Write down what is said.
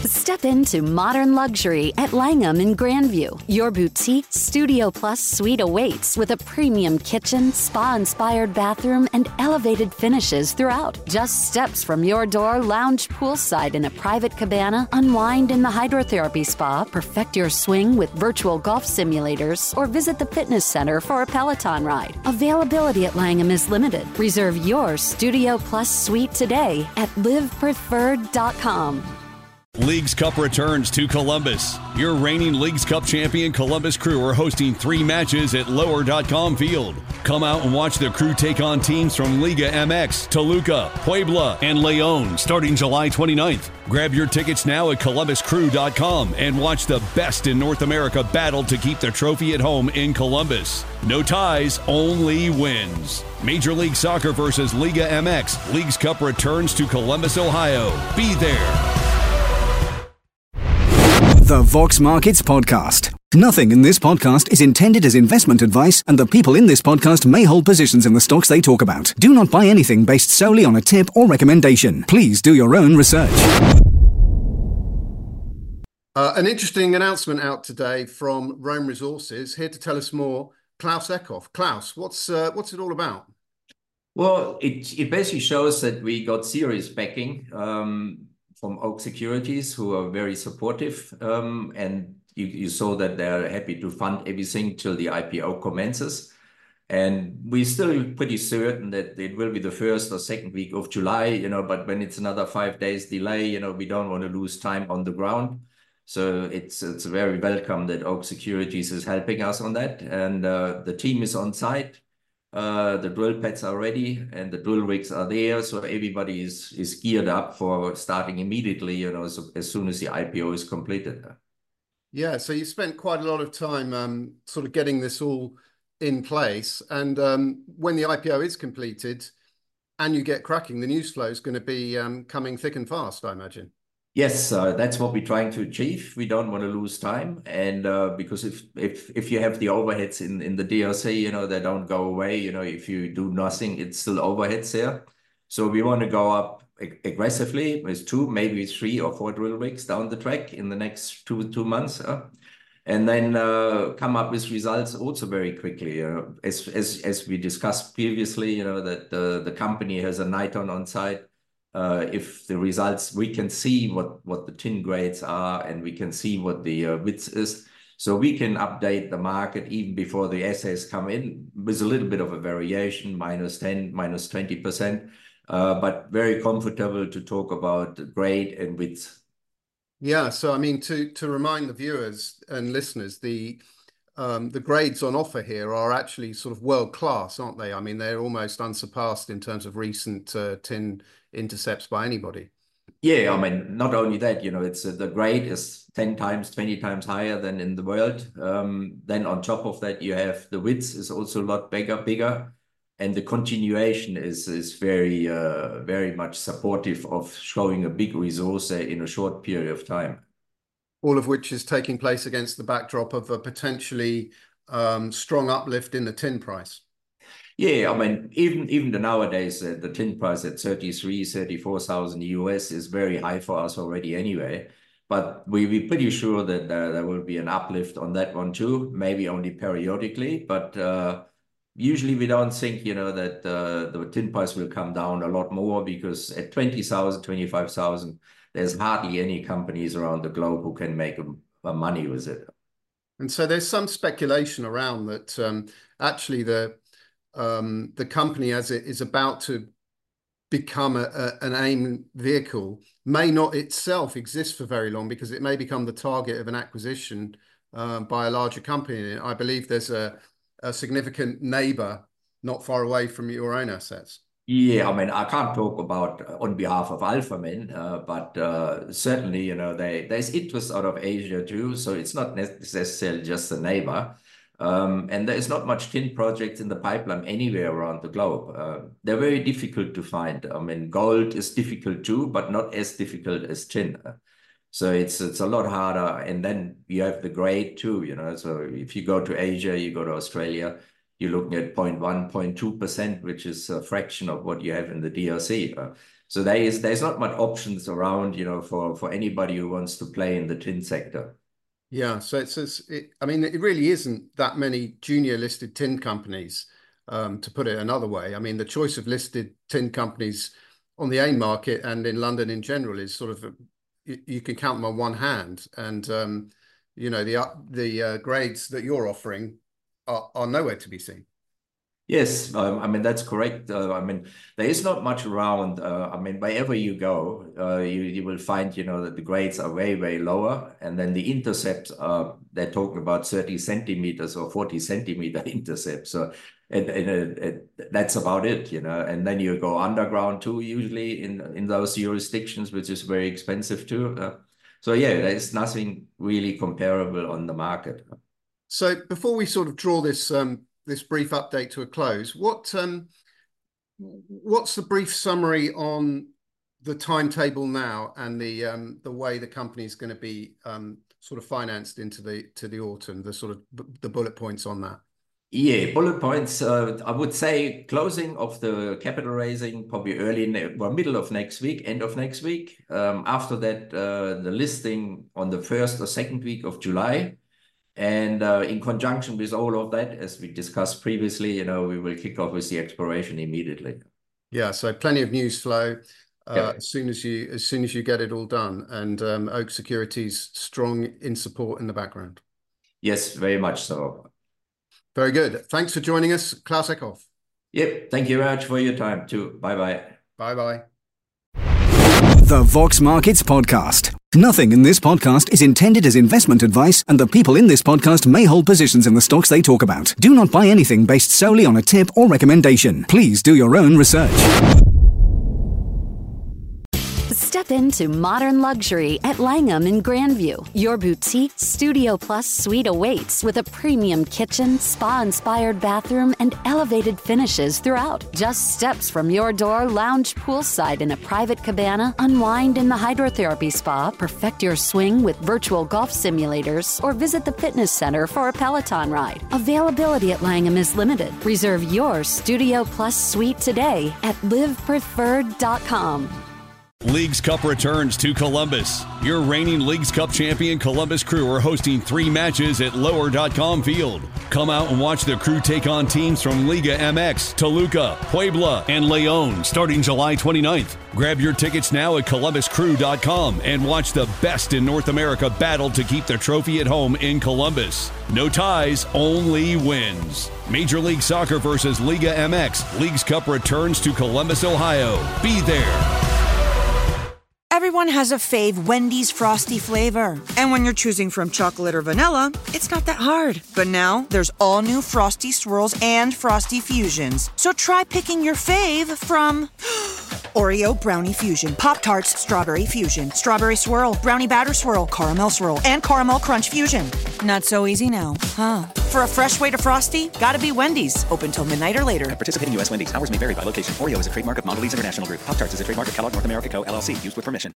Step into modern luxury at Langham in Grandview. Your boutique Studio Plus suite awaits with a premium kitchen, spa-inspired bathroom, and elevated finishes throughout. Just steps from your door, lounge poolside in a private cabana, unwind in the hydrotherapy spa, perfect your swing with virtual golf simulators, or visit the fitness center for a Peloton ride. Availability at Langham is limited. Reserve your Studio Plus suite today at livepreferred.com. Leagues Cup returns to Columbus. Your reigning Leagues Cup champion Columbus Crew are hosting 3 matches at Lower.com Field. Come out and watch the Crew take on teams from Liga MX, Toluca, Puebla, and Leon starting July 29th. Grab your tickets now at columbuscrew.com and watch the best in North America battle to keep the trophy at home in Columbus. No ties, only wins. Major League Soccer versus Liga MX. Leagues Cup returns to Columbus, Ohio. Be there. The Vox Markets Podcast. Nothing in this podcast is intended as investment advice, and the people in this podcast may hold positions in the stocks they talk about. Do not buy anything based solely on a tip or recommendation. Please do your own research. An interesting announcement out today from Rome Resources. Here to tell us more, Klaus Eckhoff. Klaus, what's it all about? Well, it basically shows that we got serious backing from Oak Securities, who are very supportive, and you saw that they're happy to fund everything till the IPO commences. And we're still pretty certain that it will be the first or second week of July, but when it's another 5 days delay, we don't want to lose time on the ground. So it's very welcome that Oak Securities is helping us on that. And the team is on site. The drill pads are ready and the drill rigs are there. So everybody is geared up for starting immediately, so as soon as the IPO is completed. Yeah, so you spent quite a lot of time sort of getting this all in place. And when the IPO is completed and you get cracking, the news flow is going to be coming thick and fast, I imagine. Yes, that's what we're trying to achieve. We don't want to lose time, and because if you have the overheads in the DRC, they don't go away. If you do nothing, it's still overheads there. So we want to go up aggressively with 2, maybe 3 or 4 drill rigs down the track in the next two months, and then come up with results also very quickly. As we discussed previously, that the company has a Niton on site. If the results, we can see what the tin grades are, and we can see what the width is. So we can update the market even before the assays come in with a little bit of a variation, -10, -20%, but very comfortable to talk about grade and width. Yeah, so I mean, to remind the viewers and listeners, the grades on offer here are actually sort of world class, aren't they? I mean, they're almost unsurpassed in terms of recent tin intercepts by anybody. Yeah, I mean, not only that, it's the grade is 10 times, 20 times higher than in the world. Then on top of that, you have the width is also a lot bigger, and the continuation is very, very much supportive of showing a big resource in a short period of time. All of which is taking place against the backdrop of a potentially strong uplift in the tin price. Yeah, I mean, even nowadays, the tin price at 34,000 US is very high for us already anyway. But we're pretty sure that there will be an uplift on that one too, maybe only periodically. But usually we don't think, that the tin price will come down a lot more, because at 20,000, 25,000, there's hardly any companies around the globe who can make money with it. And so there's some speculation around that actually the company, as it is about to become an AIM vehicle, may not itself exist for very long, because it may become the target of an acquisition by a larger company. I believe there's a significant neighbor not far away from your own assets. Yeah, I mean, I can't talk about on behalf of Alphamin, but certainly, there's interest out of Asia too. So it's not necessarily just a neighbor. And there is not much tin projects in the pipeline anywhere around the globe. They're very difficult to find. I mean, gold is difficult too, but not as difficult as tin. So it's a lot harder. And then you have the grade too, So if you go to Asia, you go to Australia, you're looking at 0.1, 0.2%, which is a fraction of what you have in the DRC. So there's not much options around, for anybody who wants to play in the tin sector. Yeah, so it really isn't that many junior listed tin companies, to put it another way. I mean, the choice of listed tin companies on the AIM market and in London in general is sort of you can count them on one hand, and the grades that you're offering are nowhere to be seen. Yes, that's correct. There is not much around. Wherever you go, you will find, that the grades are way, way lower. And then the intercepts, they're talking about 30 centimeters or 40 centimeter intercepts. So and that's about it, And then you go underground too, usually in those jurisdictions, which is very expensive too. So yeah, there's nothing really comparable on the market. So before we sort of draw this brief update to a close, what's the brief summary on the timetable now and the way the company is going to be sort of financed into the autumn, the sort of the bullet points on that? Yeah, bullet points. I would say closing of the capital raising probably middle of next week, end of next week. After that, the listing on the first or second week of July. And in conjunction with all of that, as we discussed previously, we will kick off with the exploration immediately. Yeah, so plenty of news flow as soon as you get it all done, and Oak Securities strong in support in the background. Yes, very much so. Very good. Thanks for joining us, Klaus Eckhoff. Yep, thank you very much for your time too. Bye-bye. Bye-bye. The Vox Markets Podcast. Nothing in this podcast is intended as investment advice, and the people in this podcast may hold positions in the stocks they talk about. Do not buy anything based solely on a tip or recommendation. Please do your own research. Step into modern luxury at Langham in Grandview. Your boutique Studio Plus suite awaits with a premium kitchen, spa-inspired bathroom, and elevated finishes throughout. Just steps from your door, lounge poolside in a private cabana, unwind in the hydrotherapy spa, perfect your swing with virtual golf simulators, or visit the fitness center for a Peloton ride. Availability at Langham is limited. Reserve your Studio Plus suite today at livepreferred.com. Leagues Cup returns to Columbus. Your reigning Leagues Cup champion Columbus Crew are hosting 3 matches at lower.com field. Come out and watch the Crew take on teams from Liga MX, Toluca, Puebla, and León starting July 29th. Grab your tickets now at columbuscrew.com and watch the best in North America battle to keep the trophy at home in Columbus. No ties, only wins. Major League Soccer versus Liga MX. Leagues Cup returns to Columbus, Ohio. Be there. Everyone has a fave Wendy's Frosty flavor. And when you're choosing from chocolate or vanilla, it's not that hard. But now, there's all new Frosty Swirls and Frosty Fusions. So try picking your fave from Oreo Brownie Fusion, Pop-Tarts Strawberry Fusion, Strawberry Swirl, Brownie Batter Swirl, Caramel Swirl, and Caramel Crunch Fusion. Not so easy now, huh? For a fresh way to Frosty, gotta be Wendy's. Open till midnight or later. At participating U.S. Wendy's. Hours may vary by location. Oreo is a trademark of Mondelez International Group. Pop-Tarts is a trademark of Kellogg North America Co., LLC. Used with permission.